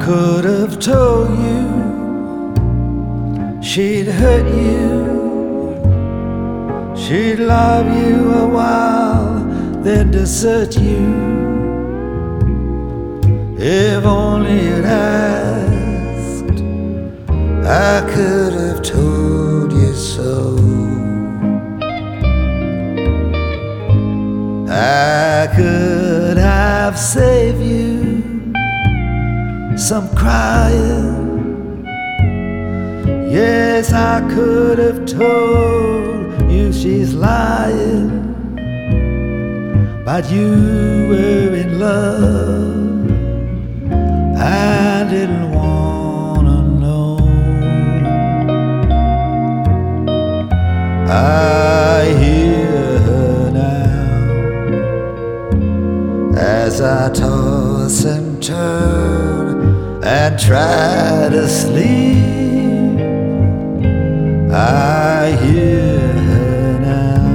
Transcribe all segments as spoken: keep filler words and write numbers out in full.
could have told you she'd hurt you, she'd love you a while, then desert you. If only you'd asked, I could have told you so. I could have saved you some crying. Yes, I could have told you she's lying, but you were in love. I didn't wanna know. I hear her now as I toss and turn and try to sleep. I hear her now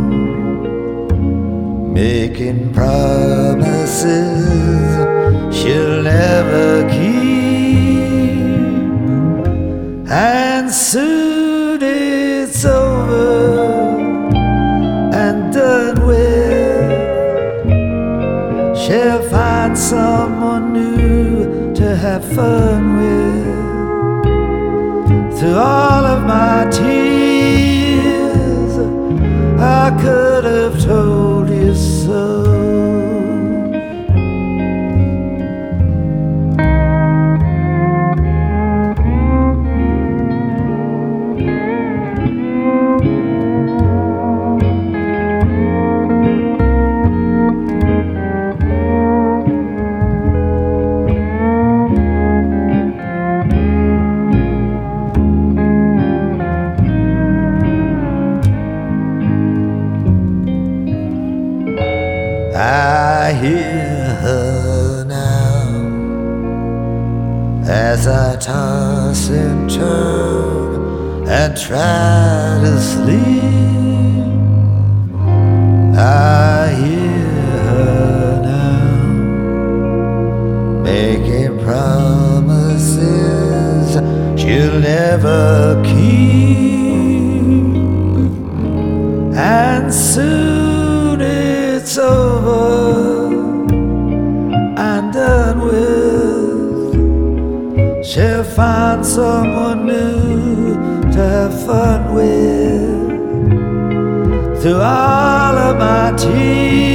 making promises she'll never keep, and soon it's over and done with. She'll find someone new to have fun with. Through all of my tears, I could have told you so. I hear her now as I toss and turn and try to sleep. I hear her now making promises she'll never keep, and soon it's over and done with. She'll find someone new to have fun with. Through all of my tears,